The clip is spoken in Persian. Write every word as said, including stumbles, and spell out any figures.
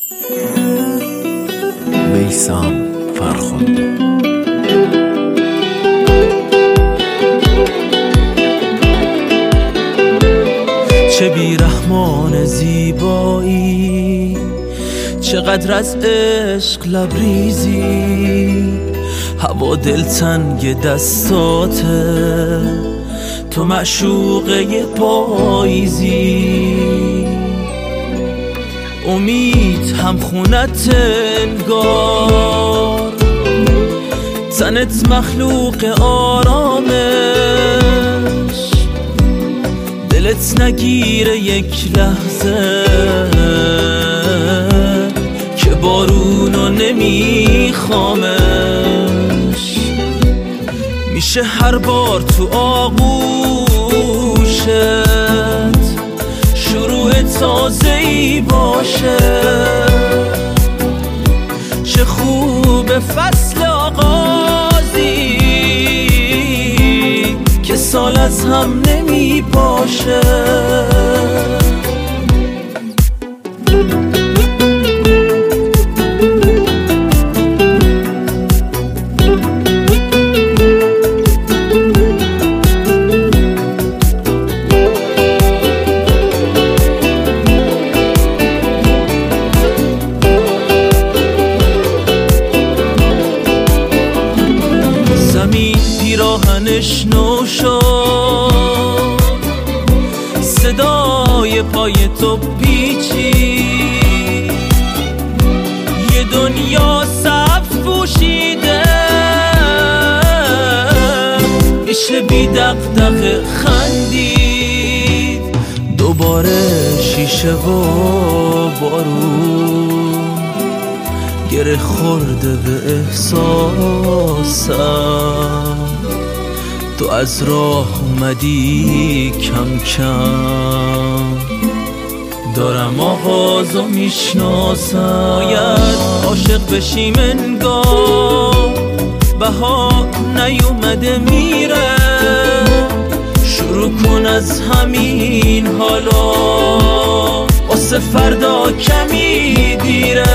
میثم فرخنده. چه بیرحمان زیبایی، چقدر از عشق لبریزی، هوا دلتنگ دستاته، تو معشوقه پاییزی. امید هم خونت انگار، تنت مخلوق آرامش، دلت نگیره یک لحظه که بارونو نمیخوامش. میشه هر بار تو آغوشت شروع تازه‌ای باشه. چه خوب فصل آغازی که سال از هم نمی باشه. پیراهنش نو شد، صدای پای تو پیچی، یه دنیا سبز پوشیده، میشه بی دغدغه خندید. دوباره شیشه و بارون گره خورده به احساسم. تو از راه اومدی کم کم، دارم آغازو میشناسم. باید عاشق بشیم انگار بهار نیومده میره. شروع کن از همین حالا، واسه فردا کمی دیره.